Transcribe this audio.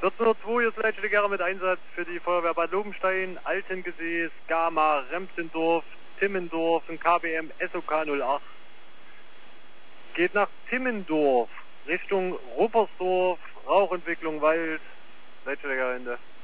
1402, jetzt Leitstelle mit Einsatz für die Feuerwehr Bad Lobenstein, Altengesäß, Gama, Remsendorf, Timmendorf, ein KBM SOK 08. Geht nach Timmendorf, Richtung Ruppersdorf, Rauchentwicklung, Wald, Leitstelle Ende.